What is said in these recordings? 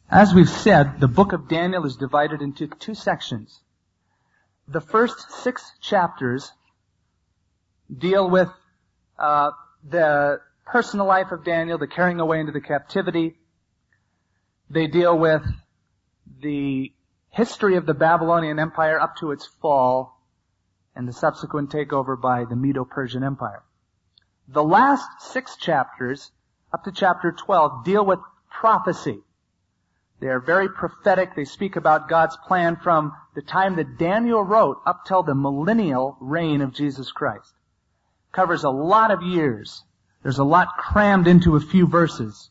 As we've said, the book of Daniel is divided into two sections. The first 6 chapters deal with the personal life of Daniel, the carrying away into the captivity. They deal with the history of the Babylonian Empire up to its fall and the subsequent takeover by the Medo-Persian Empire. The last 6 chapters, up to chapter 12, deal with prophecy. They are very prophetic. They speak about God's plan from the time that Daniel wrote up till the millennial reign of Jesus Christ. Covers a lot of years. There's a lot crammed into a few verses.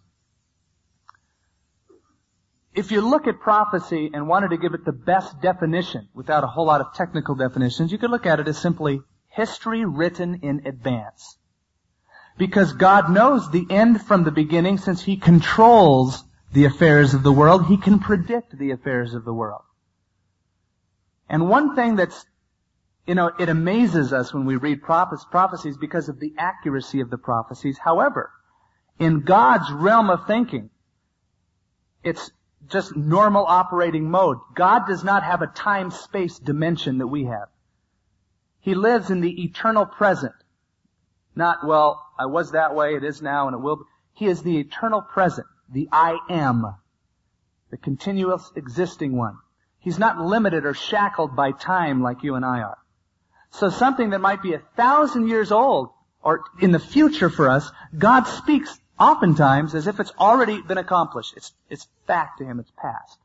If you look at prophecy and wanted to give it the best definition without a whole lot of technical definitions, you could look at it as simply history written in advance. Because God knows the end from the beginning, since He controls the affairs of the world, He can predict the affairs of the world. And one thing that's, it amazes us when we read prophecies because of the accuracy of the prophecies. However, in God's realm of thinking, it's just normal operating mode. God does not have a time-space dimension that we have. He lives in the eternal present. Not, well, I was that way, it is now, and it will be. He is the eternal present, the I am, the continuous existing one. He's not limited or shackled by time like you and I are. So something that might be 1,000 years old, or in the future for us, God speaks oftentimes as if it's already been accomplished. It's fact to Him, it's past.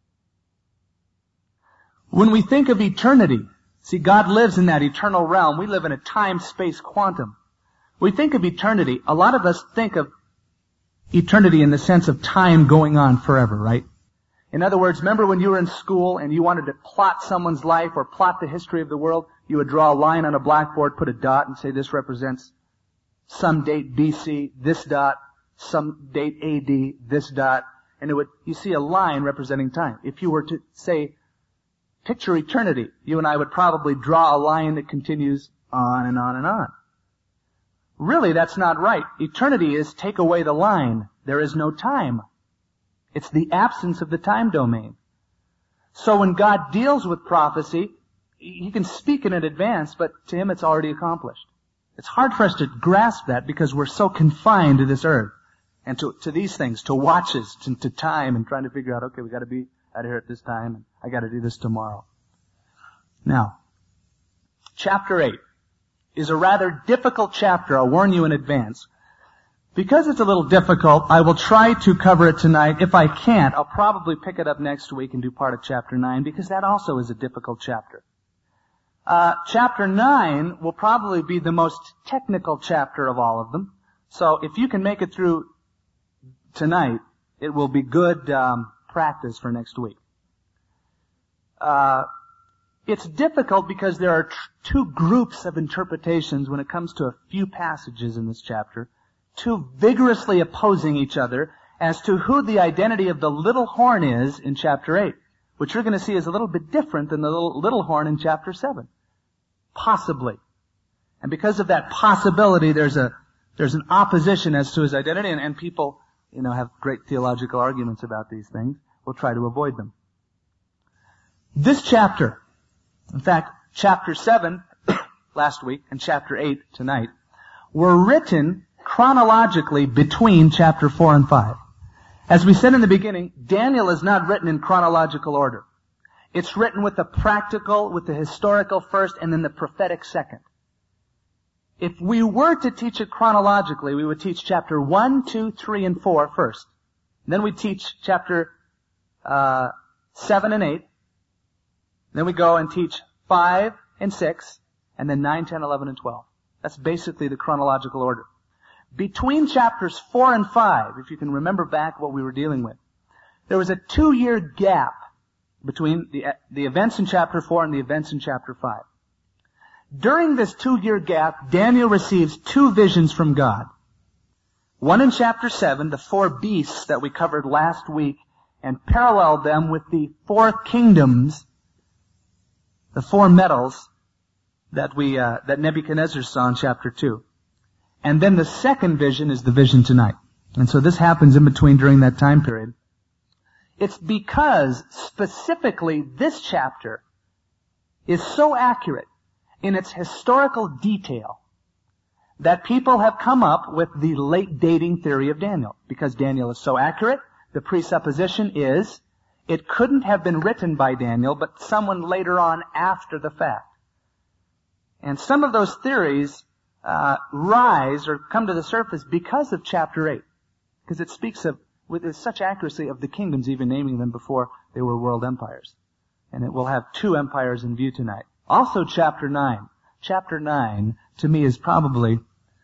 When we think of eternity, see, God lives in that eternal realm. We live in a time-space quantum. We think of eternity, a lot of us think of eternity in the sense of time going on forever, right? In other words, remember when you were in school and you wanted to plot someone's life or plot the history of the world, you would draw a line on a blackboard, put a dot, and say this represents some date BC, this dot, some date AD, this dot, and you see a line representing time. If you were to say, picture eternity, you and I would probably draw a line that continues on and on and on. Really, that's not right. Eternity is take away the line. There is no time. It's the absence of the time domain. So when God deals with prophecy, He can speak in advance, but to Him it's already accomplished. It's hard for us to grasp that because we're so confined to this earth and to these things, to watches, to time, and trying to figure out, okay, we got to be out of here at this time, and I got to do this tomorrow. Now, chapter 8 is a rather difficult chapter. I'll warn you in advance. Because it's a little difficult, I will try to cover it tonight. If I can't, I'll probably pick it up next week and do part of chapter 9, because that also is a difficult chapter. Chapter 9 will probably be the most technical chapter of all of them. So if you can make it through tonight, it will be good practice for next week. It's difficult because there are two groups of interpretations when it comes to a few passages in this chapter, two vigorously opposing each other as to who the identity of the little horn is in chapter 8, which you're going to see is a little bit different than the little horn in chapter 7. Possibly. And because of that possibility, there's an opposition as to his identity, and people, have great theological arguments about these things. We'll try to avoid them. This chapter, in fact, chapter 7 last week and chapter 8 tonight, were written chronologically between chapter 4 and 5. As we said in the beginning, Daniel is not written in chronological order. It's written with the practical, with the historical first, and then the prophetic second. If we were to teach it chronologically, we would teach chapter 1, 2, 3, and 4 first. Then we'd teach chapter 7 and 8. Then we go and teach 5 and 6, and then 9, 10, 11, and 12. That's basically the chronological order. Between chapters 4 and 5, if you can remember back what we were dealing with, there was a 2-year gap between the events in chapter 4 and the events in chapter 5. During this 2-year gap, Daniel receives 2 visions from God. One in chapter 7, the 4 beasts that we covered last week, and paralleled them with the 4 kingdoms, the 4 metals that Nebuchadnezzar saw in chapter 2. And then the second vision is the vision tonight. And so this happens in between during that time period. It's because specifically this chapter is so accurate in its historical detail that people have come up with the late dating theory of Daniel. Because Daniel is so accurate, the presupposition is it couldn't have been written by Daniel, but someone later on after the fact. And some of those theories rise or come to the surface because of chapter 8. Because it speaks of, with such accuracy, of the kingdoms, even naming them before they were world empires. And it will have 2 empires in view tonight. Also chapter 9. Chapter 9, to me, is probably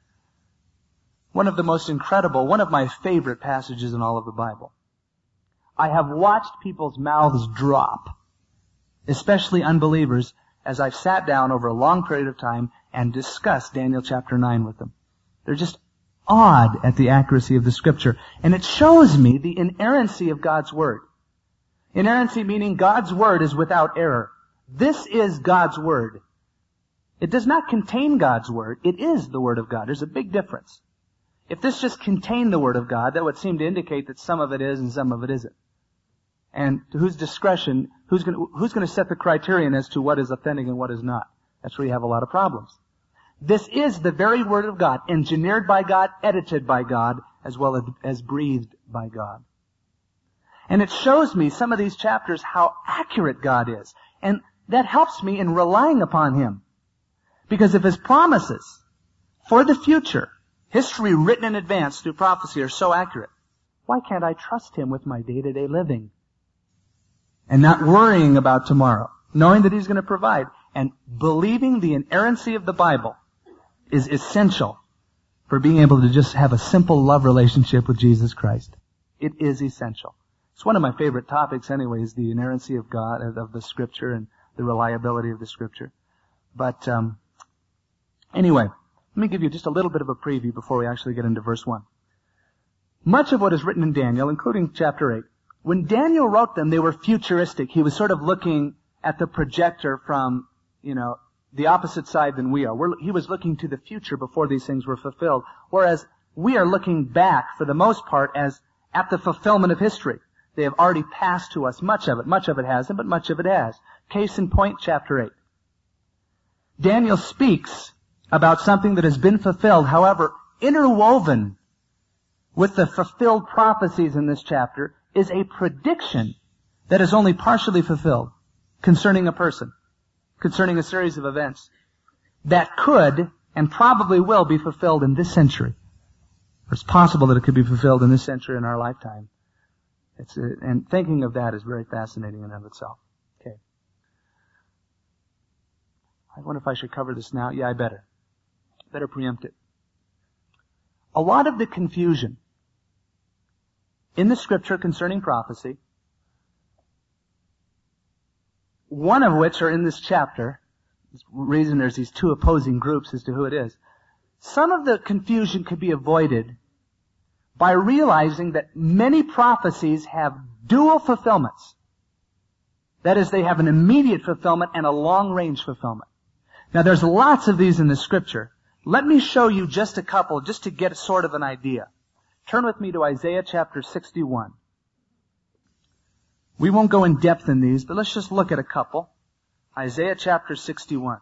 one of the most incredible, one of my favorite passages in all of the Bible. I have watched people's mouths drop, especially unbelievers, as I've sat down over a long period of time and discussed Daniel chapter 9 with them. They're just awed at the accuracy of the Scripture. And it shows me the inerrancy of God's Word. Inerrancy meaning God's Word is without error. This is God's Word. It does not contain God's Word. It is the Word of God. There's a big difference. If this just contained the Word of God, that would seem to indicate that some of it is and some of it isn't. And to whose discretion, who's going to set the criterion as to what is authentic and what is not? That's where you have a lot of problems. This is the very Word of God, engineered by God, edited by God, as well as breathed by God. And it shows me, some of these chapters, how accurate God is. And that helps me in relying upon Him. Because if His promises for the future, history written in advance through prophecy, are so accurate, why can't I trust Him with my day-to-day living? And not worrying about tomorrow, knowing that He's going to provide. And believing the inerrancy of the Bible is essential for being able to just have a simple love relationship with Jesus Christ. It is essential. It's one of my favorite topics anyways, the inerrancy of God, of the Scripture, and the reliability of the Scripture. But anyway, let me give you just a little bit of a preview before we actually get into verse 1. Much of what is written in Daniel, including chapter 8, when Daniel wrote them, they were futuristic. He was sort of looking at the projector from, the opposite side than we are. He was looking to the future before these things were fulfilled. Whereas we are looking back, for the most part, as at the fulfillment of history. They have already passed to us, much of it. Much of it hasn't, but much of it has. Case in point, chapter 8. Daniel speaks about something that has been fulfilled. However, interwoven with the fulfilled prophecies in this chapter is a prediction that is only partially fulfilled concerning a person, concerning a series of events that could and probably will be fulfilled in this century. It's possible that it could be fulfilled in this century, in our lifetime. And thinking of that is very fascinating in and of itself. Okay. I wonder if I should cover this now. Yeah, I better. Better preempt it. A lot of the confusion in the Scripture concerning prophecy, one of which are in this chapter, the reason there's these 2 opposing groups as to who it is, some of the confusion could be avoided by realizing that many prophecies have dual fulfillments. That is, they have an immediate fulfillment and a long-range fulfillment. Now, there's lots of these in the Scripture. Let me show you just a couple, just to get sort of an idea. Turn with me to Isaiah chapter 61. We won't go in depth in these, but let's just look at a couple. Isaiah chapter 61.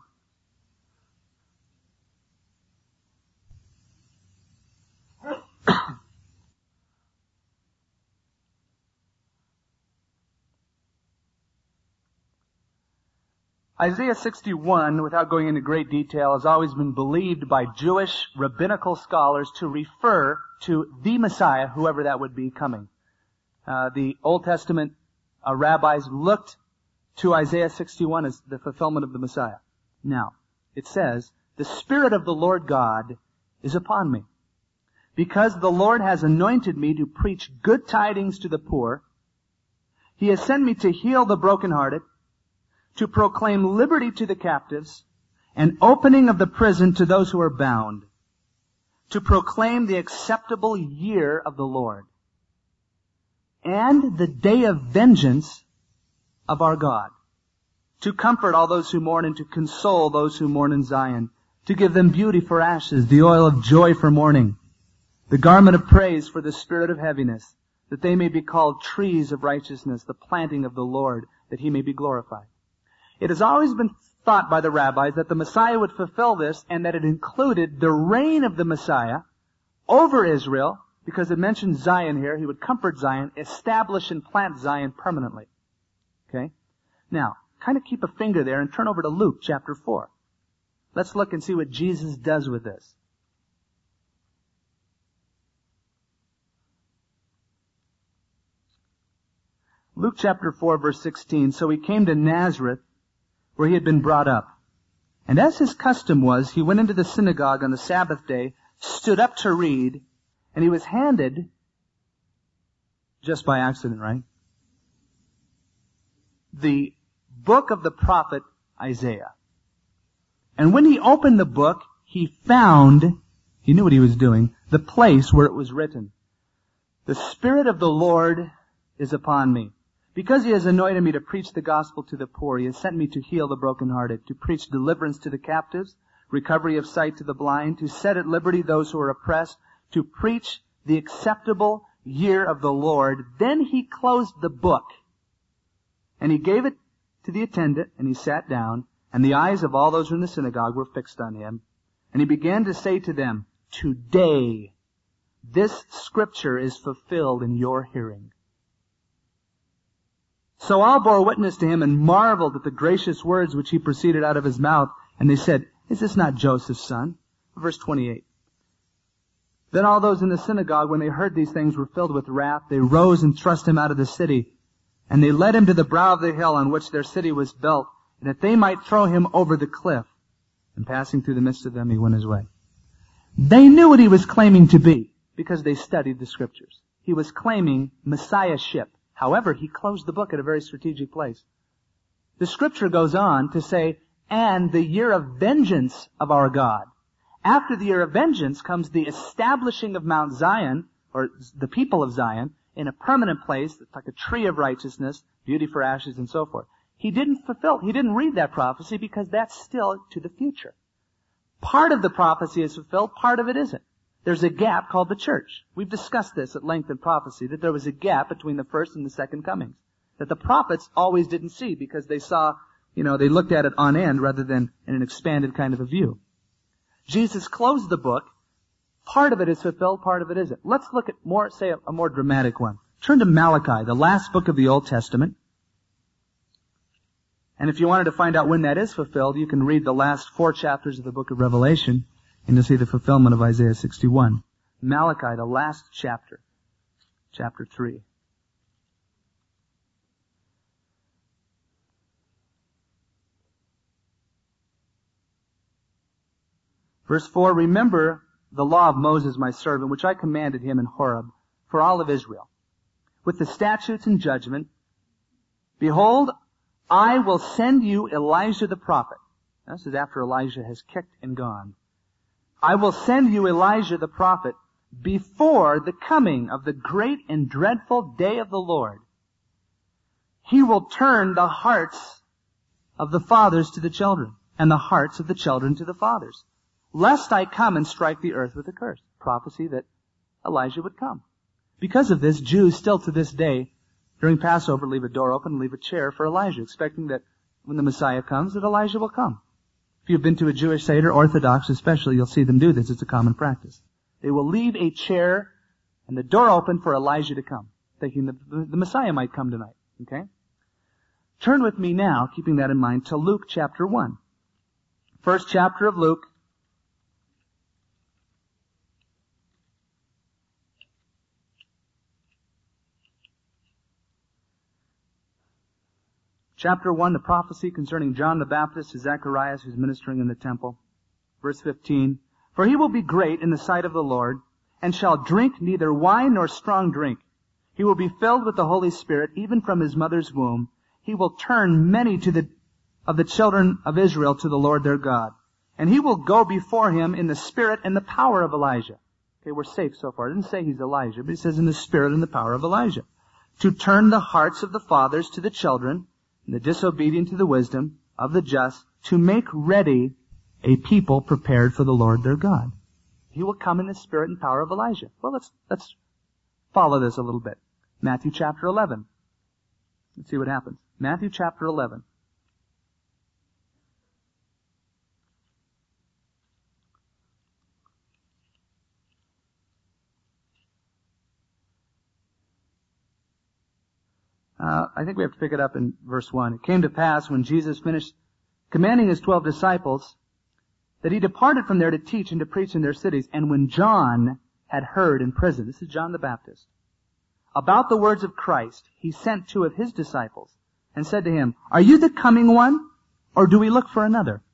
Isaiah 61, without going into great detail, has always been believed by Jewish rabbinical scholars to refer to the Messiah, whoever that would be, coming. The Old Testament rabbis looked to Isaiah 61 as the fulfillment of the Messiah. Now, it says, "The Spirit of the Lord God is upon me, because the Lord has anointed me to preach good tidings to the poor. He has sent me to heal the brokenhearted, to proclaim liberty to the captives, and opening of the prison to those who are bound, to proclaim the acceptable year of the Lord, and the day of vengeance of our God, to comfort all those who mourn and to console those who mourn in Zion, to give them beauty for ashes, the oil of joy for mourning, the garment of praise for the spirit of heaviness, that they may be called trees of righteousness, the planting of the Lord, that he may be glorified. It has always been thought by the rabbis that the Messiah would fulfill this, and that it included the reign of the Messiah over Israel, because it mentions Zion here. He would comfort Zion, establish and plant Zion permanently. Okay? Now, kind of keep a finger there and turn over to Luke chapter 4. Let's look and see what Jesus does with this. Luke chapter 4 verse 16, so he came to Nazareth, where he had been brought up. And as his custom was, he went into the synagogue on the Sabbath day, stood up to read, and he was handed, just by accident, right, the book of the prophet Isaiah. And when he opened the book, he found, he knew what he was doing, the place where it was written, "The Spirit of the Lord is upon me, because he has anointed me to preach the gospel to the poor. He has sent me to heal the brokenhearted, to preach deliverance to the captives, recovery of sight to the blind, to set at liberty those who are oppressed, to preach the acceptable year of the Lord." Then he closed the book, and he gave it to the attendant, and he sat down, and the eyes of all those in the synagogue were fixed on him. And he began to say to them, "Today, this scripture is fulfilled in your hearing." So all bore witness to him and marveled at the gracious words which he proceeded out of his mouth. And they said, "Is this not Joseph's son?" Verse 28. Then all those in the synagogue, when they heard these things, were filled with wrath. They rose and thrust him out of the city. And they led him to the brow of the hill on which their city was built, and that they might throw him over the cliff. And passing through the midst of them, he went his way. They knew what he was claiming to be, because they studied the scriptures. He was claiming messiahship. However, he closed the book at a very strategic place. The scripture goes on to say, "And the year of vengeance of our God." After the year of vengeance comes the establishing of Mount Zion, or the people of Zion, in a permanent place, it's like a tree of righteousness, beauty for ashes, and so forth. He didn't read that prophecy because that's still to the future. Part of the prophecy is fulfilled, part of it isn't. There's a gap called the church. We've discussed this at length in prophecy, that there was a gap between the first and the second comings, that the prophets always didn't see because they saw, they looked at it on end rather than in an expanded kind of a view. Jesus closed the book. Part of it is fulfilled, part of it isn't. Let's look at a more dramatic one. Turn to Malachi, the last book of the Old Testament. And if you wanted to find out when that is fulfilled, you can read the last 4 chapters of the book of Revelation, and you'll see the fulfillment of Isaiah 61. Malachi, the last chapter, chapter 3. Verse 4, "Remember the law of Moses my servant, which I commanded him in Horeb, for all of Israel, with the statutes and judgment. Behold, I will send you Elijah the prophet." This is after Elijah has kicked and gone. "I will send you Elijah the prophet before the coming of the great and dreadful day of the Lord. He will turn the hearts of the fathers to the children, and the hearts of the children to the fathers, lest I come and strike the earth with a curse." Prophecy that Elijah would come. Because of this, Jews still to this day, during Passover, leave a door open and leave a chair for Elijah, expecting that when the Messiah comes, that Elijah will come. If you've been to a Jewish Seder, Orthodox especially, you'll see them do this. It's a common practice. They will leave a chair and the door open for Elijah to come, thinking that the Messiah might come tonight. Okay? Turn with me now, keeping that in mind, to Luke chapter 1. First chapter of Luke. Chapter 1, the prophecy concerning John the Baptist to Zacharias, who's ministering in the temple. Verse 15, "For he will be great in the sight of the Lord, and shall drink neither wine nor strong drink. He will be filled with the Holy Spirit, even from his mother's womb. He will turn many of the children of Israel to the Lord their God. And he will go before him in the spirit and the power of Elijah." Okay, we're safe so far. It didn't say he's Elijah, but he says in the spirit and the power of Elijah. "To turn the hearts of the fathers to the children, and the disobedient to the wisdom of the just, to make ready a people prepared for the Lord their God." He will come in the spirit and power of Elijah. Well, let's follow this a little bit. Matthew chapter 11. Let's see what happens. Matthew chapter 11. I think we have to pick it up in verse 1. It came to pass when Jesus finished commanding his 12 disciples that he departed from there to teach and to preach in their cities. And when John had heard in prison, this is John the Baptist, about the words of Christ, he sent 2 of his disciples and said to him, "Are you the coming one, or do we look for another?"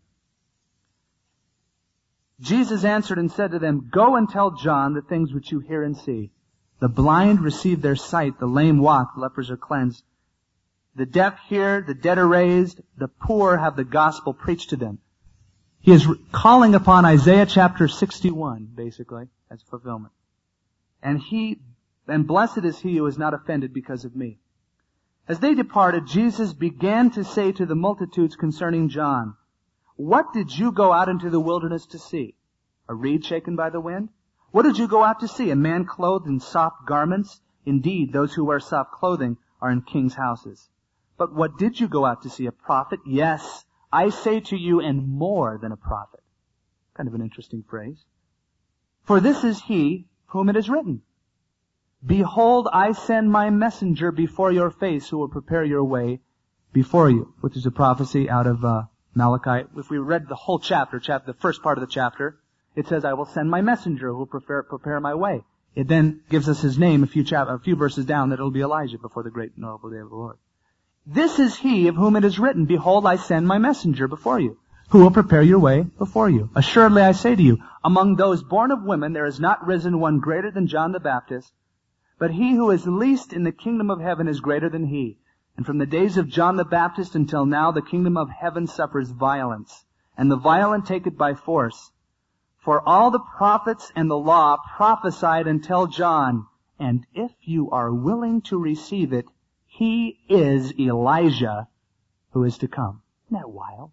Jesus answered and said to them, "Go and tell John the things which you hear and see. The blind receive their sight, the lame walk, the lepers are cleansed. The deaf hear, the dead are raised, the poor have the gospel preached to them." He is calling upon Isaiah chapter 61, basically, as fulfillment. And blessed is he who is not offended because of me. As they departed, Jesus began to say to the multitudes concerning John, "What did you go out into the wilderness to see? A reed shaken by the wind? What did you go out to see? A man clothed in soft garments? Indeed, those who wear soft clothing are in kings' houses. But what did you go out to see? A prophet? Yes, I say to you, and more than a prophet." Kind of an interesting phrase. "For this is he whom it is written, Behold, I send my messenger before your face who will prepare your way before you," which is a prophecy out of Malachi. If we read the whole chapter, the first part of the chapter, it says, "I will send my messenger who will prepare my way." It then gives us his name a few verses down that it'll be Elijah before the great and notable day of the Lord. "This is he of whom it is written, Behold, I send my messenger before you, who will prepare your way before you. Assuredly I say to you, among those born of women there is not risen one greater than John the Baptist, but he who is least in the kingdom of heaven is greater than he. And from the days of John the Baptist until now the kingdom of heaven suffers violence, and the violent take it by force. For all the prophets and the law prophesied until John, and if you are willing to receive it, he is Elijah who is to come." Isn't that wild?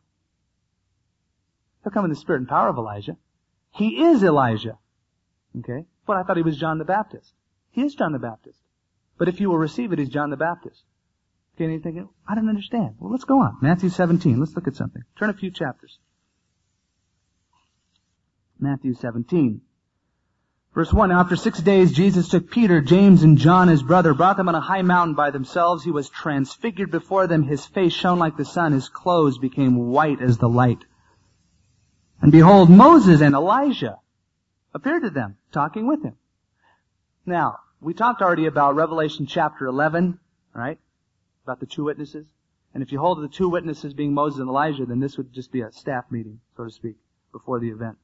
He'll come in the spirit and power of Elijah. He is Elijah. Okay? But I thought he was John the Baptist. He is John the Baptist. But if you will receive it, he's John the Baptist. Okay, and you're thinking, I don't understand. Well, let's go on. Matthew 17. Let's look at something. Turn a few chapters. Matthew 17. Verse 1, "After 6 days Jesus took Peter, James, and John his brother, brought them on a high mountain by themselves. He was transfigured before them. His face shone like the sun. His clothes became white as the light. And behold, Moses and Elijah appeared to them, talking with him." Now, we talked already about Revelation chapter 11, right? About the 2 witnesses. And if you hold the 2 witnesses being Moses and Elijah, then this would just be a staff meeting, so to speak, before the event.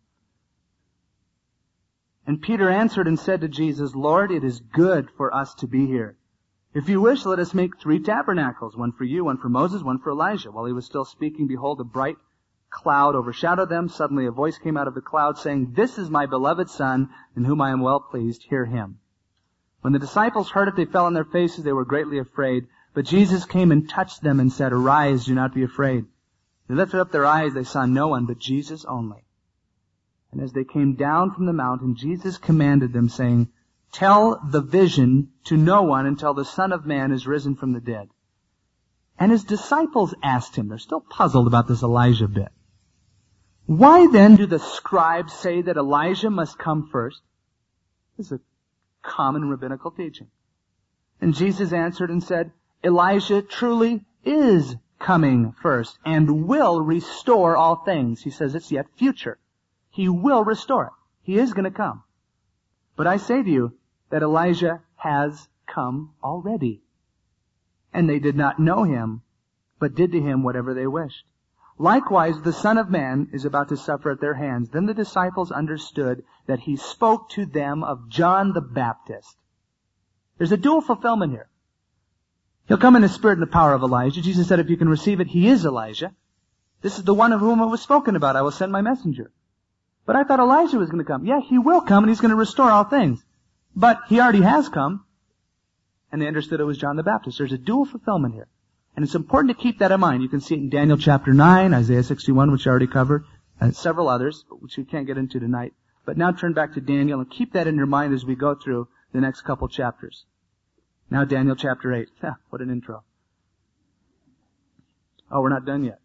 "And Peter answered and said to Jesus, Lord, it is good for us to be here. If you wish, let us make 3 tabernacles, one for you, one for Moses, one for Elijah. While he was still speaking, behold, a bright cloud overshadowed them. Suddenly a voice came out of the cloud saying, This is my beloved Son, in whom I am well pleased. Hear him. When the disciples heard it, they fell on their faces. They were greatly afraid. But Jesus came and touched them and said, Arise, do not be afraid. They lifted up their eyes. They saw no one but Jesus only. And as they came down from the mountain, Jesus commanded them, saying, Tell the vision to no one until the Son of Man is risen from the dead. And his disciples asked him, they're still puzzled about this Elijah bit, Why then do the scribes say that Elijah must come first? This is a common rabbinical teaching. And Jesus answered and said, Elijah truly is coming first and will restore all things. He says it's yet future. He will restore it. He is going to come. But I say to you that Elijah has come already. And they did not know him, but did to him whatever they wished. Likewise, the Son of Man is about to suffer at their hands. Then the disciples understood that he spoke to them of John the Baptist. There's a dual fulfillment here. He'll come in the spirit and the power of Elijah. Jesus said if you can receive it, he is Elijah. This is the one of whom it was spoken about. I will send my messenger. But I thought Elijah was going to come. Yeah, he will come and he's going to restore all things. But he already has come. And they understood it was John the Baptist. There's a dual fulfillment here. And it's important to keep that in mind. You can see it in Daniel chapter 9, Isaiah 61, which I already covered, and several others, which we can't get into tonight. But now turn back to Daniel and keep that in your mind as we go through the next couple chapters. Now Daniel chapter 8. What an intro. Oh, we're not done yet.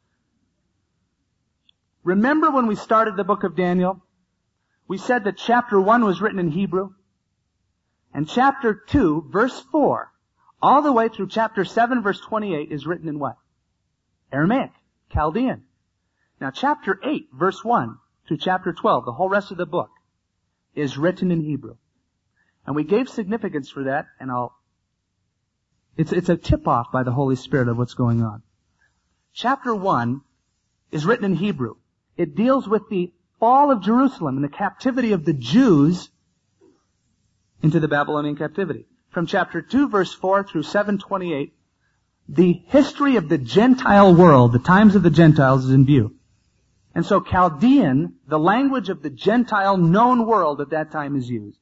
Remember when we started the book of Daniel? We said that chapter 1 was written in Hebrew. And chapter 2, verse 4, all the way through chapter 7, verse 28 is written in what? Aramaic, Chaldean. Now chapter 8, verse 1 through chapter 12, the whole rest of the book, is written in Hebrew. And we gave significance for that, and it's a tip-off by the Holy Spirit of what's going on. Chapter 1 is written in Hebrew. It deals with the fall of Jerusalem and the captivity of the Jews into the Babylonian captivity. From chapter 2, verse 4 through 7:28, the history of the Gentile world, the times of the Gentiles, is in view. And so Chaldean, the language of the Gentile known world at that time, is used.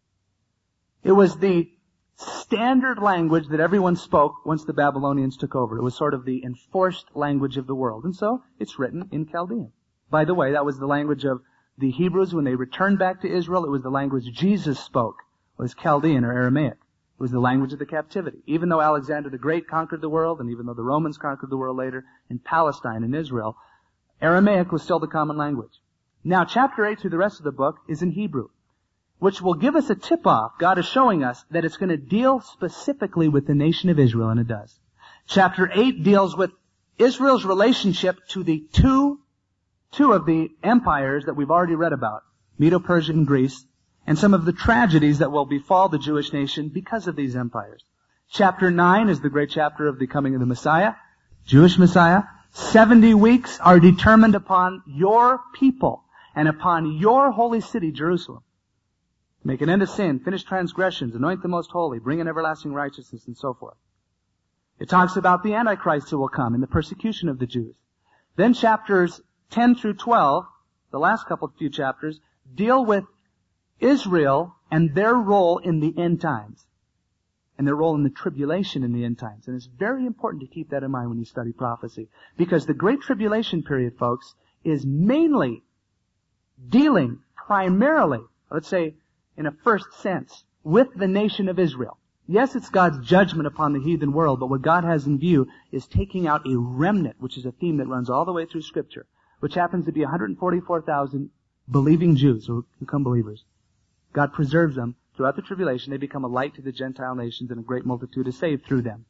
It was the standard language that everyone spoke once the Babylonians took over. It was sort of the enforced language of the world. And so it's written in Chaldean. By the way, that was the language of the Hebrews when they returned back to Israel. It was the language Jesus spoke. It was Chaldean or Aramaic. It was the language of the captivity. Even though Alexander the Great conquered the world, and even though the Romans conquered the world later in Palestine and Israel, Aramaic was still the common language. Now, chapter 8 through the rest of the book is in Hebrew, which will give us a tip-off. God is showing us that it's going to deal specifically with the nation of Israel, and it does. Chapter 8 deals with Israel's relationship to the two of the empires that we've already read about, Medo-Persia and Greece, and some of the tragedies that will befall the Jewish nation because of these empires. Chapter 9 is the great chapter of the coming of the Messiah, Jewish Messiah. 70 weeks are determined upon your people and upon your holy city, Jerusalem. Make an end of sin, finish transgressions, anoint the most holy, bring in everlasting righteousness, and so forth. It talks about the Antichrist who will come and the persecution of the Jews. Then chapters 10 through 12, the last few chapters, deal with Israel and their role in the end times, and their role in the tribulation in the end times. And it's very important to keep that in mind when you study prophecy, because the Great Tribulation period, folks, is mainly dealing primarily, let's say in a first sense, with the nation of Israel. Yes, it's God's judgment upon the heathen world, but what God has in view is taking out a remnant, which is a theme that runs all the way through Scripture, which happens to be 144,000 believing Jews who become believers. God preserves them throughout the tribulation. They become a light to the Gentile nations, and a great multitude is saved through them.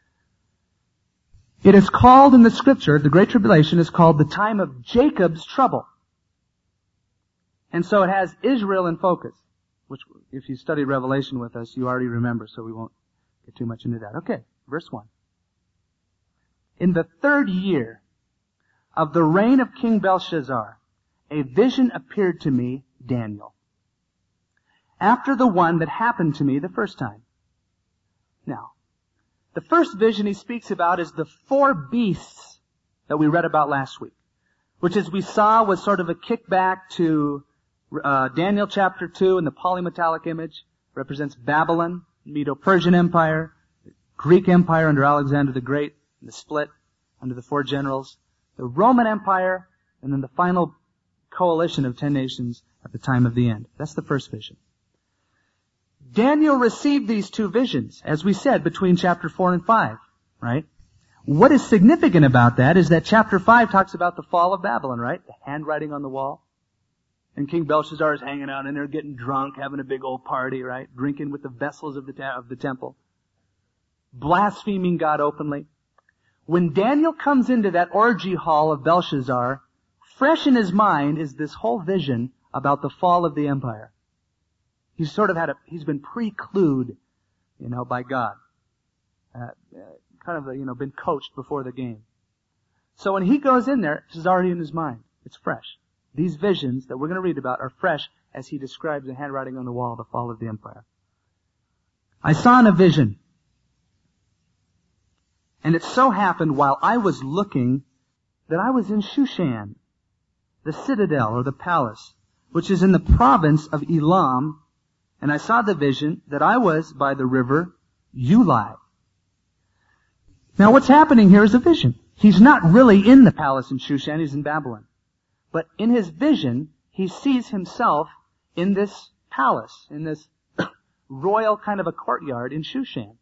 It is called in the Scripture, the Great Tribulation is called the time of Jacob's trouble. And so it has Israel in focus, which if you study Revelation with us, you already remember, so we won't get too much into that. Okay, verse 1. In the 3rd year of the reign of King Belshazzar, a vision appeared to me, Daniel, after the one that happened to me the first time. Now, the first vision he speaks about is the 4 beasts that we read about last week, which as we saw was sort of a kickback to Daniel chapter 2, and the polymetallic image represents Babylon, Medo-Persian Empire, Greek Empire under Alexander the Great, and the split under the 4 generals, the Roman Empire, and then the final coalition of 10 nations at the time of the end. That's the first vision. Daniel received these 2 visions, as we said, between chapter 4 and 5, right? What is significant about that is that chapter 5 talks about the fall of Babylon, right? The handwriting on the wall. And King Belshazzar is hanging out and they're getting drunk, having a big old party, right? Drinking with the vessels of the temple. Blaspheming God openly. When Daniel comes into that orgy hall of Belshazzar, fresh in his mind is this whole vision about the fall of the empire. He's been precluded, by God. Been coached before the game. So when he goes in there, it's already in his mind. It's fresh. These visions that we're going to read about are fresh as he describes the handwriting on the wall, the fall of the empire. I saw in a vision, and it so happened while I was looking that I was in Shushan, the citadel or the palace, which is in the province of Elam, and I saw the vision that I was by the river Ulai. Now what's happening here is a vision. He's not really in the palace in Shushan, he's in Babylon. But in his vision, he sees himself in this palace, in this royal kind of a courtyard in Shushan.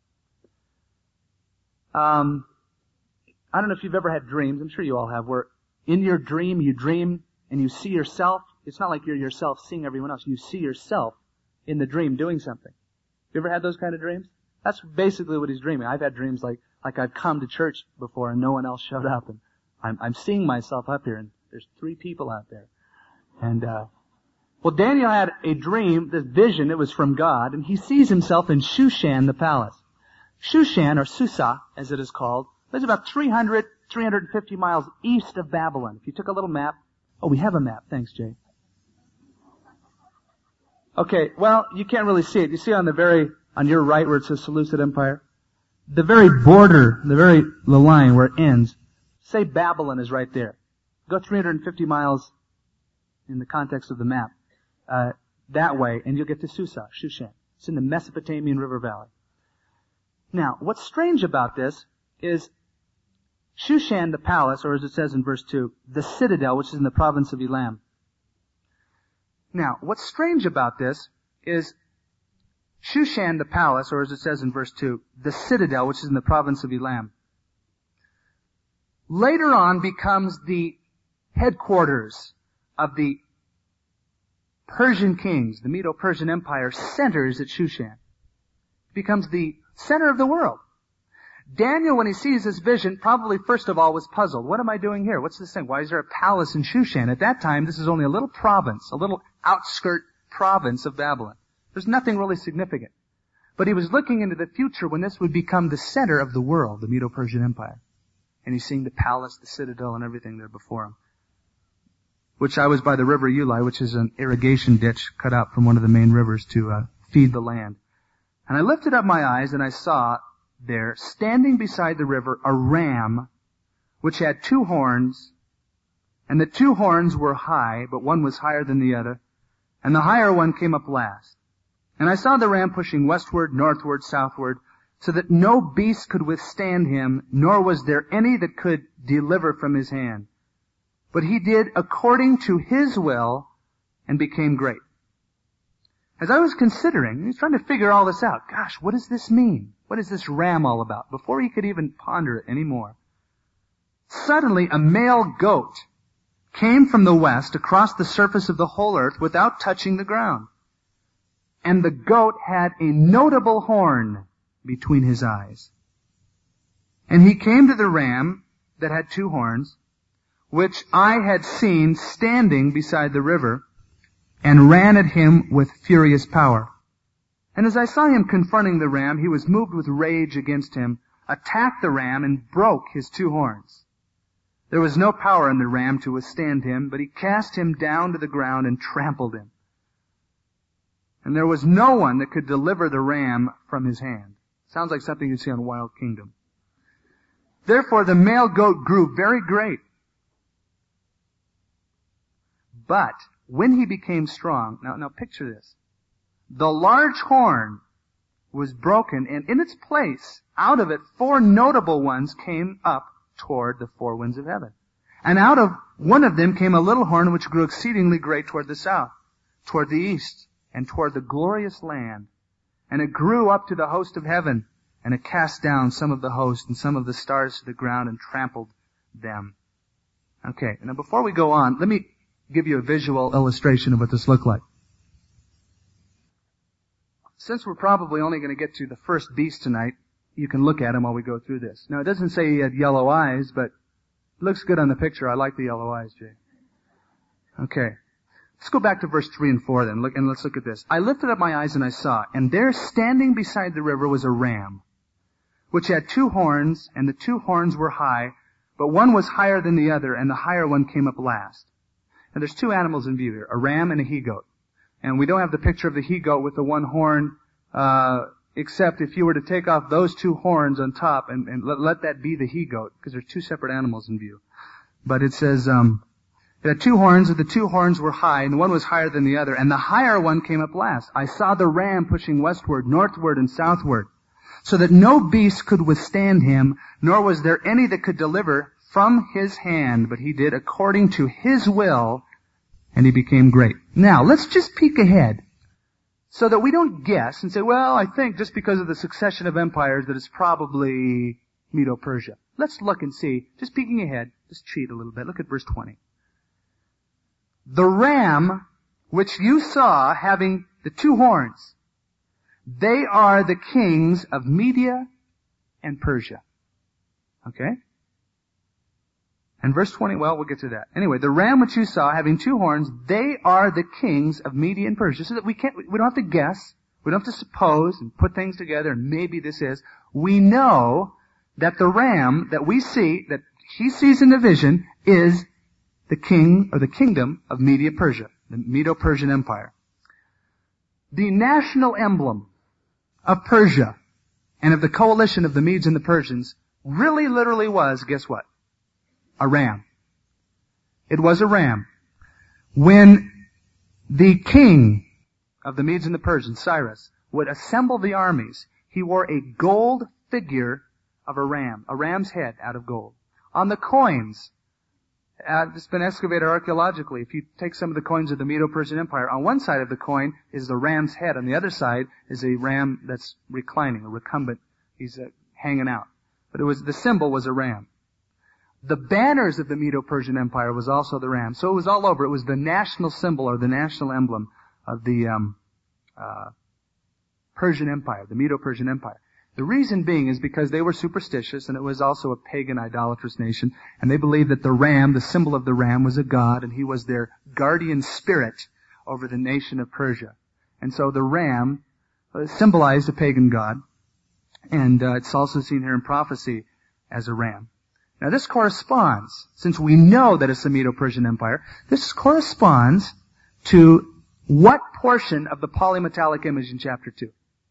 I don't know if you've ever had dreams. I'm sure you all have, where in your dream you dream and you see yourself. It's not like you're yourself seeing everyone else. You see yourself in the dream doing something. You ever had those kind of dreams? That's basically what he's dreaming. I've had dreams like I've come to church before and no one else showed up, and I'm seeing myself up here and there's 3 people out there. And well, Daniel had a dream, this vision, it was from God, and he sees himself in Shushan, the palace. Shushan, or Susa, as it is called, is about 350 miles east of Babylon. If you took a little map, oh, we have a map. Thanks, Jay. Okay, well, you can't really see it. You see on your right where it says Seleucid Empire? The very border, the line where it ends, say Babylon is right there. Go 350 miles in the context of the map, that way, and you'll get to Susa, Shushan. It's in the Mesopotamian River Valley. Now, what's strange about this is Shushan, the palace, or as it says in verse 2, the citadel, which is in the province of Elam. Now, what's strange about this is Shushan, the palace, or as it says in verse 2, the citadel, which is in the province of Elam, later on becomes the headquarters of the Persian kings. The Medo-Persian Empire centers at Shushan. It becomes the center of the world. Daniel, when he sees this vision, probably first of all was puzzled. What am I doing here? What's this thing? Why is there a palace in Shushan? At that time, this is only a little province, a little outskirt province of Babylon. There's nothing really significant. But he was looking into the future when this would become the center of the world, the Medo-Persian Empire. And he's seeing the palace, the citadel, and everything there before him. Which I was by the river Ulai, which is an irrigation ditch cut out from one of the main rivers to feed the land. And I lifted up my eyes and I saw there, standing beside the river, a ram which had 2 horns, and the 2 horns were high, but one was higher than the other, and the higher one came up last. And I saw the ram pushing westward, northward, southward, so that no beast could withstand him, nor was there any that could deliver from his hand. But he did according to his will and became great. As I was considering, I was trying to figure all this out. Gosh, what does this mean? What is this ram all about? Before he could even ponder it anymore, suddenly a male goat came from the west across the surface of the whole earth without touching the ground. And the goat had a notable horn between his eyes. And he came to the ram that had 2 horns, which I had seen standing beside the river, and ran at him with furious power. And as I saw him confronting the ram, he was moved with rage against him, attacked the ram, and broke his 2 horns. There was no power in the ram to withstand him, but he cast him down to the ground and trampled him. And there was no one that could deliver the ram from his hand. Sounds like something you'd see on Wild Kingdom. Therefore the male goat grew very great. But when he became strong, now picture this. The large horn was broken, and in its place, out of it, 4 notable ones came up toward the 4 winds of heaven. And out of one of them came a little horn which grew exceedingly great toward the south, toward the east, and toward the glorious land. And it grew up to the host of heaven, and it cast down some of the host and some of the stars to the ground and trampled them. Okay, now before we go on, let me give you a visual illustration of what this looked like. Since we're probably only going to get to the first beast tonight, you can look at him while we go through this. Now, it doesn't say he had yellow eyes, but it looks good on the picture. I like the yellow eyes, Jay. Okay. Let's go back to verse 3 and 4 then, and let's look at this. I lifted up my eyes and I saw, and there standing beside the river was a ram, which had 2 horns, and the 2 horns were high, but one was higher than the other, and the higher one came up last. And there's 2 animals in view here, a ram and a he-goat. And we don't have the picture of the he-goat with the 1 horn, except if you were to take off those 2 horns on top and let that be the he-goat, because there's 2 separate animals in view. But it says, it had 2 horns, and the 2 horns were high, and one was higher than the other, and the higher one came up last. I saw the ram pushing westward, northward, and southward, so that no beast could withstand him, nor was there any that could deliver from his hand, but he did according to his will, and he became great. Now, let's just peek ahead. so that we don't guess and say, well, I think just because of the succession of empires that it's probably Medo-Persia. Let's look and see. Just peeking ahead, just cheat a little bit. Look at verse 20. The ram which you saw having the two horns, they are the kings of Media and Persia. Okay? And verse 20, well, we'll get to that. Anyway, the ram which you saw having two horns, they are the kings of Media and Persia. So that we don't have to guess. We don't have to suppose and put things together and maybe this is. We know that the ram that we see, that he sees in the vision, is the king or the kingdom of Media-Persia, the Medo-Persian Empire. The national emblem of Persia and of the coalition of the Medes and the Persians really literally was, guess what? A ram. It was a ram. When the king of the Medes and the Persians, Cyrus, would assemble the armies, he wore a gold figure of a ram's head out of gold. On the coins, it's been excavated archaeologically. If you take some of the coins of the Medo-Persian Empire, on one side of the coin is the ram's head. On the other side is a ram that's reclining, a recumbent. He's hanging out. But the symbol was a ram. The banners of the Medo-Persian Empire was also the ram. So it was all over. It was the national symbol or the national emblem of the Persian Empire, the Medo-Persian Empire. The reason being is because they were superstitious and it was also a pagan idolatrous nation and they believed that the ram, the symbol of the ram, was a god and he was their guardian spirit over the nation of Persia. And so the ram symbolized a pagan god and it's also seen here in prophecy as a ram. Now this corresponds, since we know that it's the Medo-Persian Empire, this corresponds to what portion of the polymetallic image in chapter 2?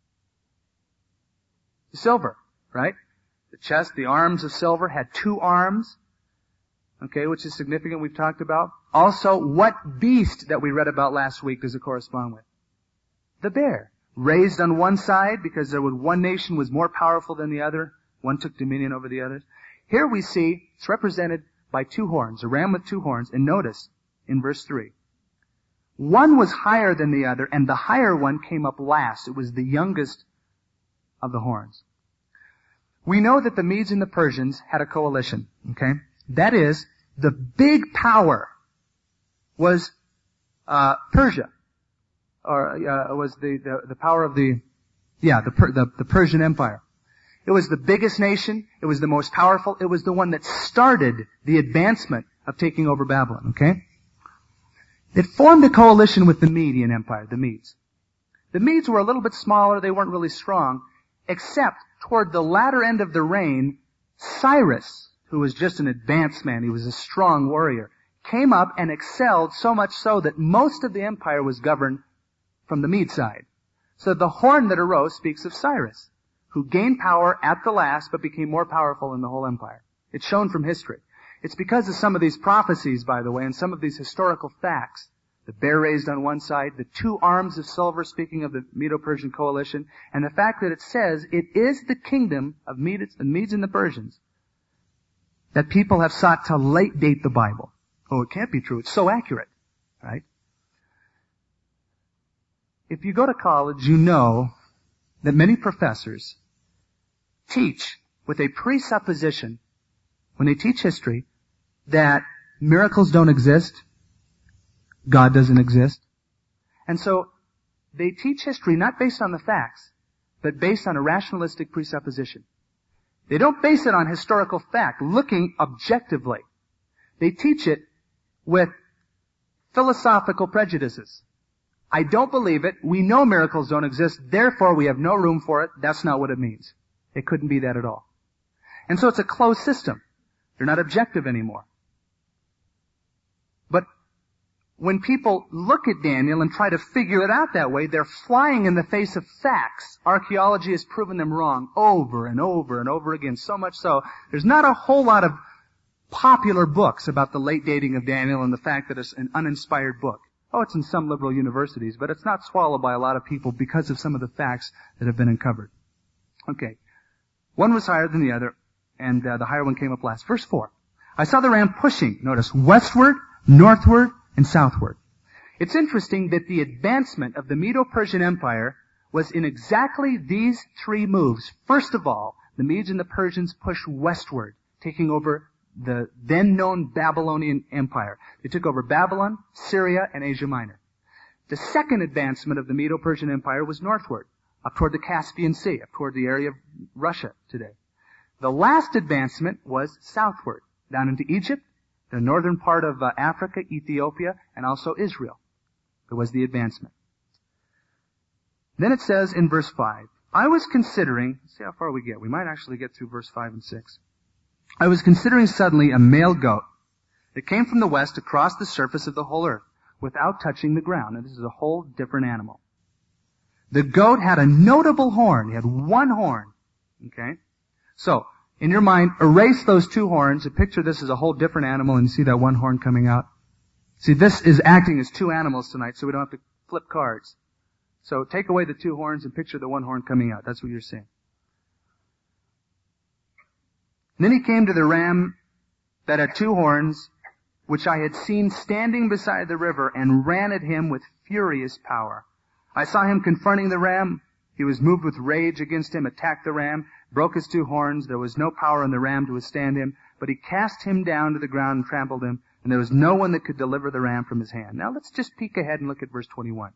Silver, right? The chest, the arms of silver had two arms, okay, which is significant, we've talked about. Also, what beast that we read about last week does it correspond with? The bear. Raised on one side because one nation was more powerful than the other. One took dominion over the others. Here we see it's represented by two horns, a ram with two horns, and notice in verse 3. One was higher than the other, and the higher one came up last. It was the youngest of the horns. We know that the Medes and the Persians had a coalition, okay? That is, the big power was Persia, or was the power of the Persian Empire. It was the biggest nation, it was the most powerful, it was the one that started the advancement of taking over Babylon, okay? It formed a coalition with the Median Empire, the Medes. The Medes were a little bit smaller, they weren't really strong, except toward the latter end of the reign, Cyrus, who was just an advanced man, he was a strong warrior, came up and excelled so much so that most of the empire was governed from the Mede side. So the horn that arose speaks of Cyrus, who gained power at the last but became more powerful in the whole empire. It's shown from history. It's because of some of these prophecies, by the way, and some of these historical facts. The bear raised on one side, the two arms of silver, speaking of the Medo-Persian coalition, and the fact that it says it is the kingdom of Medes and the Persians that people have sought to late date the Bible. Oh, it can't be true. It's so accurate, right? If you go to college, you know that many professors teach with a presupposition, when they teach history, that miracles don't exist, God doesn't exist. And so they teach history not based on the facts, but based on a rationalistic presupposition. They don't base it on historical fact, looking objectively. They teach it with philosophical prejudices. I don't believe it. We know miracles don't exist. Therefore, we have no room for it. That's not what it means. It couldn't be that at all. And so it's a closed system. They're not objective anymore. But when people look at Daniel and try to figure it out that way, they're flying in the face of facts. Archaeology has proven them wrong over and over and over again, so much so. There's not a whole lot of popular books about the late dating of Daniel and the fact that it's an uninspired book. Oh, it's in some liberal universities, but it's not swallowed by a lot of people because of some of the facts that have been uncovered. Okay. One was higher than the other, and the higher one came up last. Verse 4. I saw the ram pushing, notice, westward, northward, and southward. It's interesting that the advancement of the Medo-Persian Empire was in exactly these three moves. First of all, the Medes and the Persians pushed westward, taking over the then known Babylonian Empire. They took over Babylon, Syria, and Asia Minor. The second advancement of the Medo-Persian Empire was northward, up toward the Caspian Sea, up toward the area of Russia today. The last advancement was southward, down into Egypt, the northern part of Africa, Ethiopia, and also Israel. It was the advancement. Then it says in verse 5, I was considering, let's see how far we get. We might actually get through verse 5 and 6. I was considering suddenly a male goat that came from the west across the surface of the whole earth without touching the ground. Now this is a whole different animal. The goat had a notable horn. He had one horn. Okay? So, in your mind, erase those two horns and picture this as a whole different animal and you see that one horn coming out. See, this is acting as two animals tonight, so we don't have to flip cards. So take away the two horns and picture the one horn coming out. That's what you're seeing. And then he came to the ram that had two horns, which I had seen standing beside the river, and ran at him with furious power. I saw him confronting the ram. He was moved with rage against him, attacked the ram, broke his two horns. There was no power in the ram to withstand him, but he cast him down to the ground and trampled him, and there was no one that could deliver the ram from his hand. Now let's just peek ahead and look at verse 21.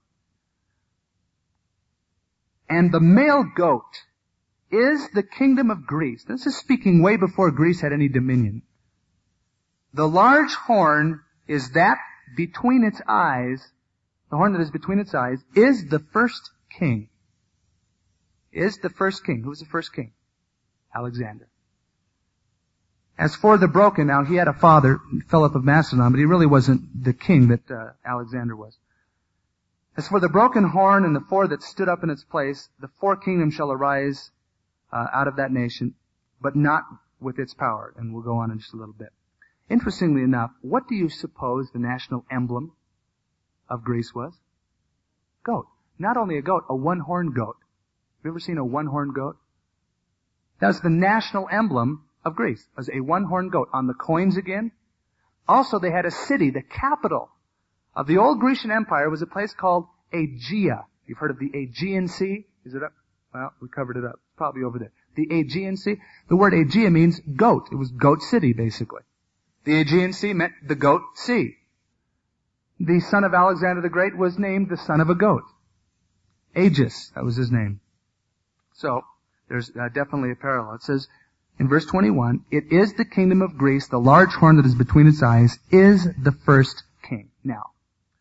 And the male goat is the kingdom of Greece. This is speaking way before Greece had any dominion. The large horn is that between its eyes, the horn that is between its eyes, is the first king. Is the first king. Who was the first king? Alexander. As for the broken, now he had a father, Philip of Macedon, but he really wasn't the king that Alexander was. As for the broken horn and the four that stood up in its place, the four kingdoms shall arise out of that nation, but not with its power. And we'll go on in just a little bit. Interestingly enough, what do you suppose the national emblem of Greece was? Goat. Not only a goat, a one-horned goat. Have you ever seen a one-horned goat? That was the national emblem of Greece. It was a one-horned goat. On the coins again. Also, they had a city, the capital of the old Grecian Empire was a place called Aegea. You've heard of the Aegean Sea? Is it up? Well, we covered it up. It's probably over there. The Aegean Sea. The word Aegea means goat. It was goat city, basically. The Aegean Sea meant the goat sea. The son of Alexander the Great was named the son of a goat. Aegis, that was his name. So, there's definitely a parallel. It says in verse 21, it is the kingdom of Greece, the large horn that is between its eyes, is the first king. Now,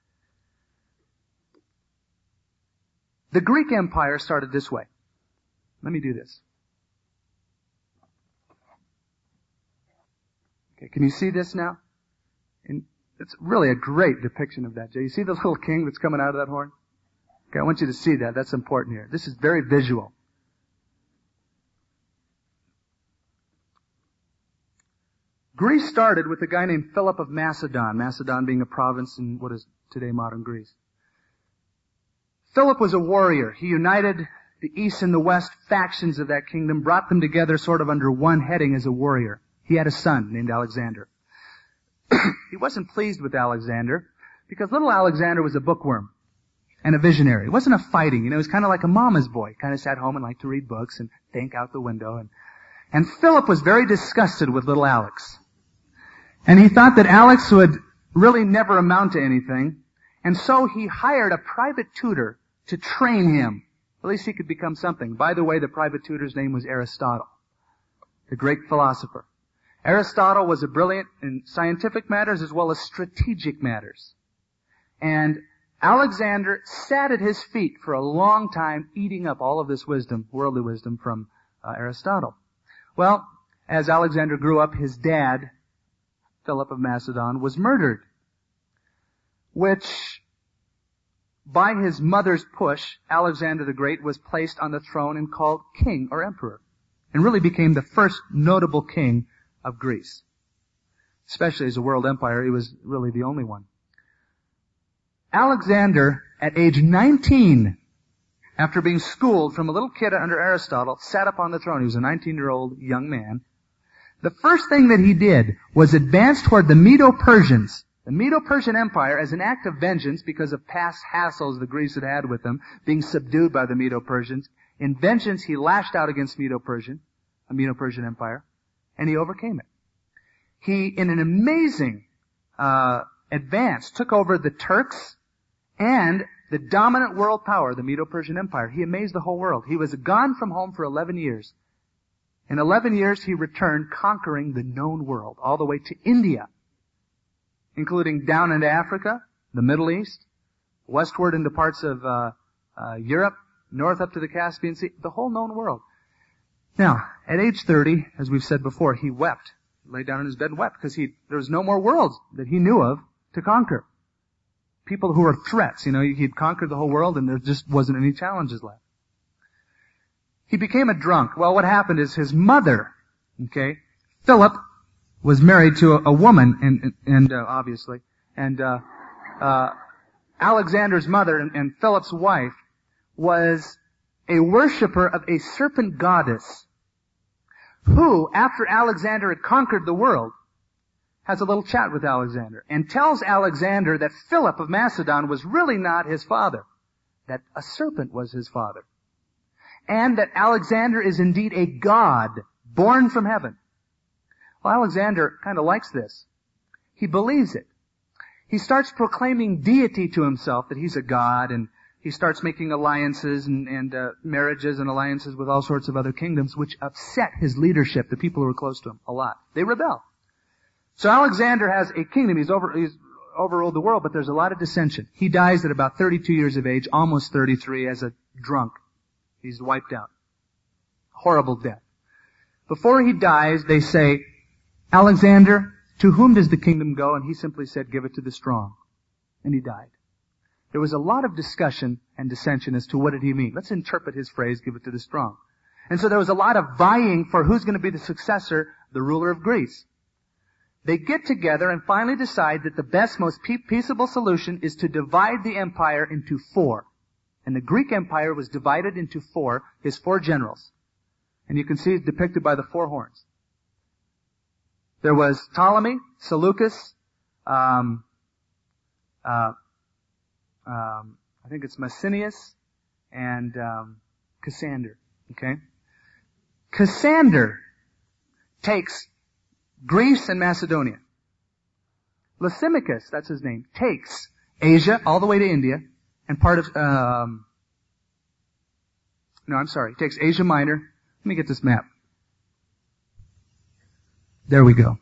the Greek Empire started this way. Let me do this. Okay, can you see this now? And it's really a great depiction of that, Jay. You see the little king that's coming out of that horn? Okay, I want you to see that. That's important here. This is very visual. Greece started with a guy named Philip of Macedon, Macedon being a province in what is today modern Greece. Philip was a warrior. He united the east and the west factions of that kingdom, brought them together sort of under one heading as a warrior. He had a son named Alexander. He wasn't pleased with Alexander because little Alexander was a bookworm and a visionary. He wasn't a fighting, he was kind of like a mama's boy. Kind of sat home and liked to read books and think out the window. And Philip was very disgusted with little Alex. And he thought that Alex would really never amount to anything. And so he hired a private tutor to train him. At least he could become something. By the way, the private tutor's name was Aristotle, the great philosopher. Aristotle was a brilliant in scientific matters as well as strategic matters. And Alexander sat at his feet for a long time eating up all of this wisdom, worldly wisdom from Aristotle. Well, as Alexander grew up, his dad, Philip of Macedon, was murdered, which, by his mother's push, Alexander the Great was placed on the throne and called king or emperor, and really became the first notable king of Greece. Especially as a world empire, he was really the only one. Alexander, at age 19, after being schooled from a little kid under Aristotle, sat up on the throne. He was a 19-year-old young man. The first thing that he did was advance toward the Medo-Persians The Medo-Persian Empire, as an act of vengeance because of past hassles the Greeks had had with them, being subdued by the Medo-Persians, in vengeance he lashed out against Medo-Persian Empire, and he overcame it. He, in an amazing advance, took over the Turks and the dominant world power, the Medo-Persian Empire. He amazed the whole world. He was gone from home for 11 years. In 11 years, he returned conquering the known world, all the way to India, including down into Africa, the Middle East, westward into parts of Europe, north up to the Caspian Sea, the whole known world. Now, at age 30, as we've said before, he wept. He lay down in his bed and wept because there was no more worlds that he knew of to conquer. People who were threats, he'd conquered the whole world and there just wasn't any challenges left. He became a drunk. Well, what happened is his mother, Philip, was married to a woman, obviously, Alexander's mother and Philip's wife was a worshiper of a serpent goddess who, after Alexander had conquered the world, has a little chat with Alexander and tells Alexander that Philip of Macedon was really not his father, that a serpent was his father, and that Alexander is indeed a god born from heaven. Well, Alexander kind of likes this. He believes it. He starts proclaiming deity to himself, that he's a god, and he starts making alliances and marriages and alliances with all sorts of other kingdoms, which upset his leadership, the people who were close to him, a lot. They rebel. So Alexander has a kingdom. He's overruled the world, but there's a lot of dissension. He dies at about 32 years of age, almost 33, as a drunk. He's wiped out. Horrible death. Before he dies, they say, Alexander, to whom does the kingdom go? And he simply said, give it to the strong. And he died. There was a lot of discussion and dissension as to what did he mean. Let's interpret his phrase, give it to the strong. And so there was a lot of vying for who's going to be the successor, the ruler of Greece. They get together and finally decide that the best, most peaceable solution is to divide the empire into 4. And the Greek empire was divided into 4, his 4 generals. And you can see it depicted by the 4 horns. There was Ptolemy, Seleucus, I think it's Maecenas, and Cassander. Cassander takes Greece and Macedonia. Lysimachus, that's his name, takes Asia all the way to India and part of, takes Asia Minor. Let me get this map. There we go.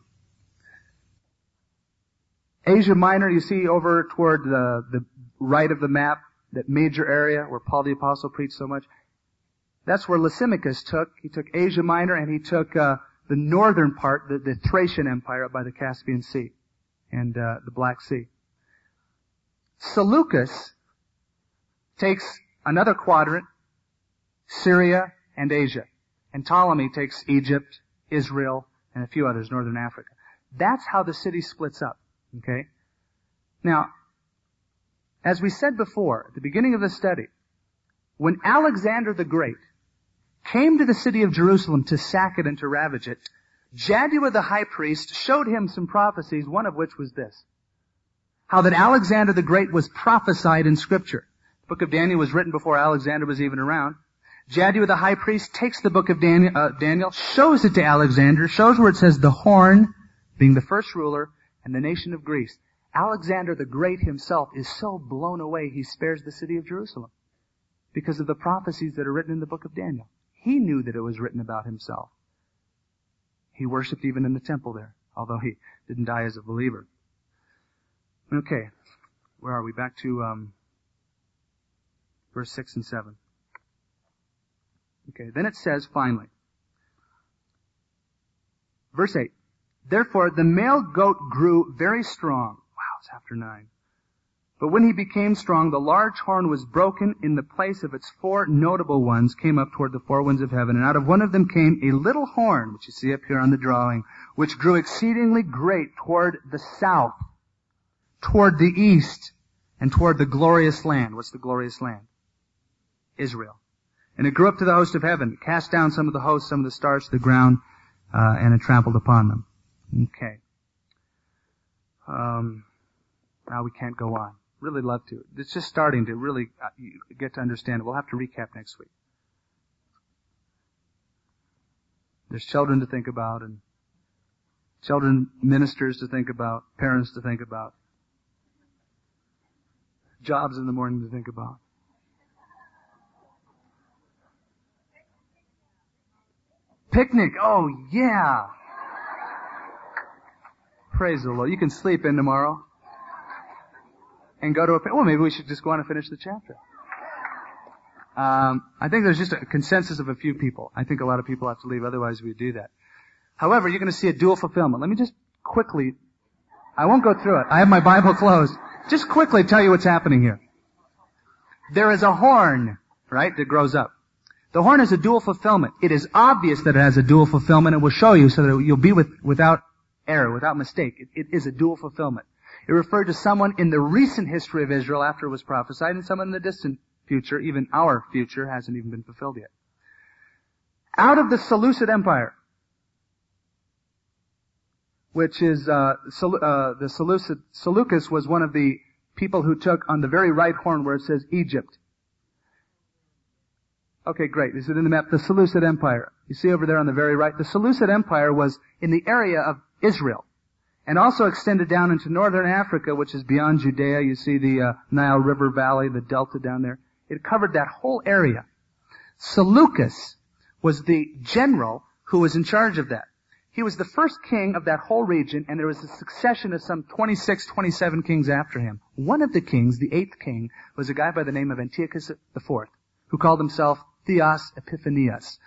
Asia Minor, you see over toward the right of the map, that major area where Paul the Apostle preached so much. That's where Lysimachus took. He took Asia Minor and he took the northern part, the Thracian Empire up by the Caspian Sea and the Black Sea. Seleucus takes another quadrant, Syria and Asia. And Ptolemy takes Egypt, Israel, and a few others, northern Africa. That's how the city splits up. Now, as we said before, at the beginning of the study, when Alexander the Great came to the city of Jerusalem to sack it and to ravage it, Jaddua the high priest showed him some prophecies, one of which was this. How that Alexander the Great was prophesied in Scripture. The book of Daniel was written before Alexander was even around. Jaddua the high priest takes the book of Daniel, shows it to Alexander, shows where it says the horn, being the first ruler, and the nation of Greece. Alexander the Great himself is so blown away he spares the city of Jerusalem because of the prophecies that are written in the book of Daniel. He knew that it was written about himself. He worshipped even in the temple there, although he didn't die as a believer. Okay, where are we? Back to verse 6 and 7. Okay, then it says finally, verse 8, therefore the male goat grew very strong. Wow, it's after 9. But when he became strong, the large horn was broken. In the place of its 4 notable ones came up toward the 4 winds of heaven. And out of one of them came a little horn, which you see up here on the drawing, which grew exceedingly great toward the south, toward the east, and toward the glorious land. What's the glorious land? Israel. And it grew up to the host of heaven, cast down some of the hosts, some of the stars to the ground, and it trampled upon them. Okay. Now we can't go on. Really love to. It's just starting to really get to understand it. We'll have to recap next week. There's children to think about, and children ministers to think about, parents to think about, jobs in the morning to think about. Picnic. Oh, yeah. Praise the Lord. You can sleep in tomorrow and go to a... Well, maybe we should just go on and finish the chapter. I think there's just a consensus of a few people. I think a lot of people have to leave, otherwise we'd do that. However, you're going to see a dual fulfillment. Let me just quickly... I won't go through it. I have my Bible closed. Just quickly tell you what's happening here. There is a horn, right, that grows up. The horn has a dual fulfillment. It is obvious that it has a dual fulfillment. It will show you so that you'll be without error, without mistake. It is a dual fulfillment. It referred to someone in the recent history of Israel after it was prophesied, and someone in the distant future, even our future, hasn't even been fulfilled yet. Out of the Seleucid Empire, which is Seleucus was one of the people who took on the very right horn where it says Egypt. Okay, great. Is it in the map? The Seleucid Empire. You see over there on the very right? The Seleucid Empire was in the area of Israel and also extended down into northern Africa, which is beyond Judea. You see the Nile River Valley, the delta down there. It covered that whole area. Seleucus was the general who was in charge of that. He was the first king of that whole region, and there was a succession of some 26, 27 kings after him. One of the kings, the 8th king, was a guy by the name of Antiochus IV, who called himself Theos Epiphanius.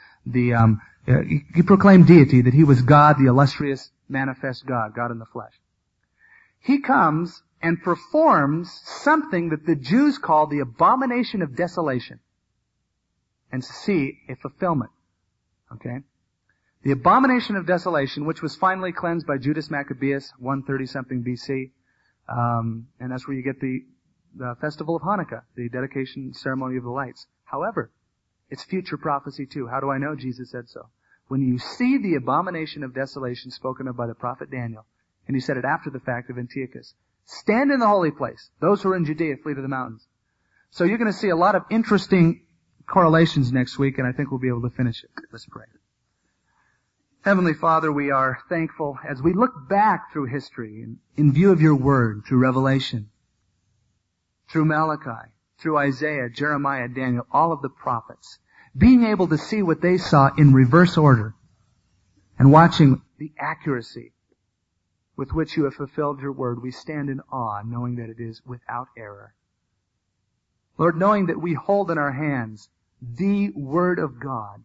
He proclaimed deity, that he was God, the illustrious, manifest God, God in the flesh. He comes and performs something that the Jews call the abomination of desolation, and see a fulfillment. Okay? The abomination of desolation, which was finally cleansed by Judas Maccabeus, 130-something BC, and that's where you get the festival of Hanukkah, the dedication ceremony of the lights. However, it's future prophecy too. How do I know? Jesus said so. When you see the abomination of desolation spoken of by the prophet Daniel, and he said it after the fact of Antiochus, stand in the holy place. Those who are in Judea flee to the mountains. So you're going to see a lot of interesting correlations next week, and I think we'll be able to finish it. Let's pray. Heavenly Father, we are thankful as we look back through history in view of your word, through Revelation, through Malachi, through Isaiah, Jeremiah, Daniel, all of the prophets, being able to see what they saw in reverse order and watching the accuracy with which you have fulfilled your word, we stand in awe, knowing that it is without error. Lord, knowing that we hold in our hands the Word of God,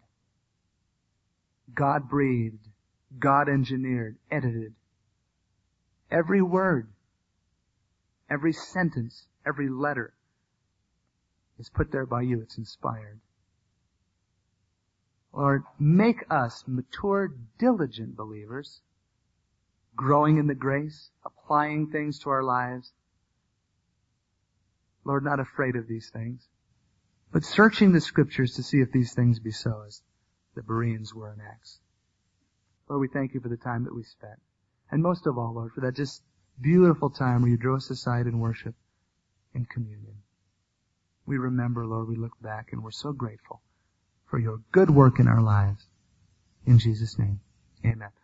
God-breathed, God-engineered, edited. Every word, every sentence, every letter is put there by you. It's inspired. Lord, make us mature, diligent believers, growing in the grace, applying things to our lives. Lord, not afraid of these things, but searching the Scriptures to see if these things be so, as the Bereans were in Acts. Lord, we thank you for the time that we spent. And most of all, Lord, for that just beautiful time where you drew us aside in worship and communion. We remember, Lord, we look back and we're so grateful for your good work in our lives. In Jesus' name, amen.